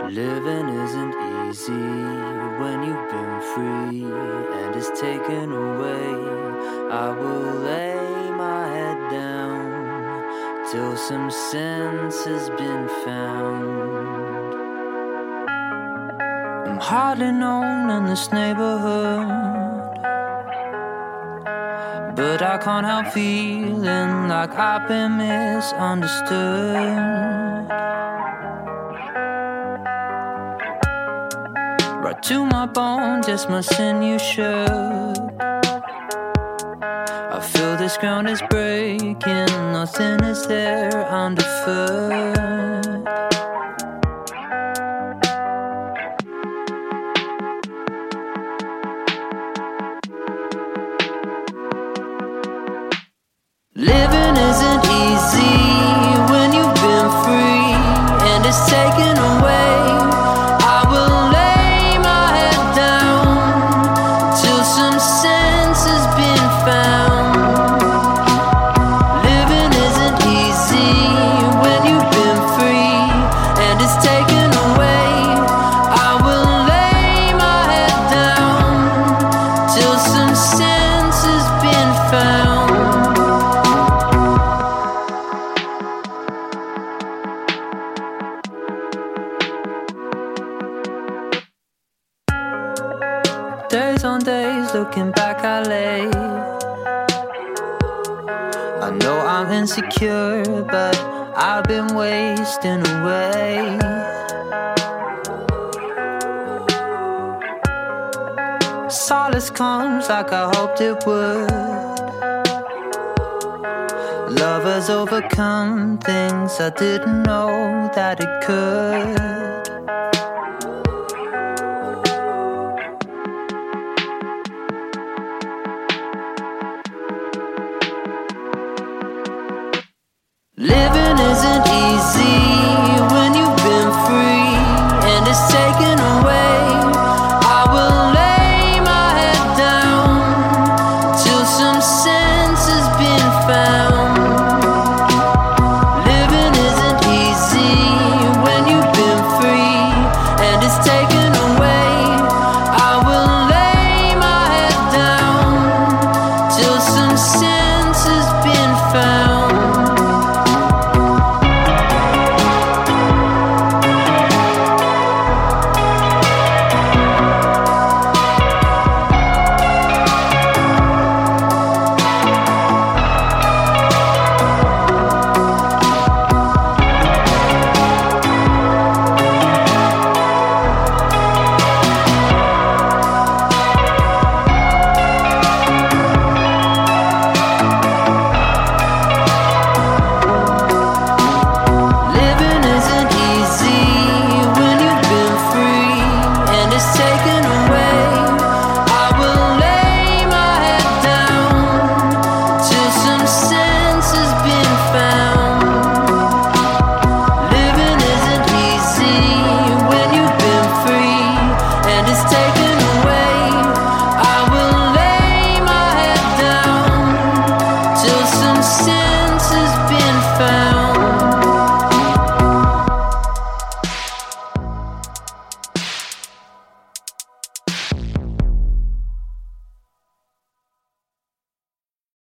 Living isn't easy when you've been free and it's taken away. I will lay my head down till some sense has been found. I'm hardly known in this neighborhood, but I can't help feeling like I've been misunderstood. Right to my bones, yes, my sinew shook. I feel this ground is breaking, nothing is there underfoot. Living isn't easy when you've been free and it's taken away. I will lay my head down till some sense has been found. Living isn't easy when you've been free and it's taken away. I will lay my head down till some sense has been found. Days on days, looking back I lay. I know I'm insecure, but I've been wasting away. Solace comes like I hoped it would. Love has overcome things I didn't know that it could. Living isn't easy when you've been free and it's taken away. I will lay my head down till some sense has been found. Living isn't easy when you've been free and it's taken away. I will lay my head down till some sense has been found.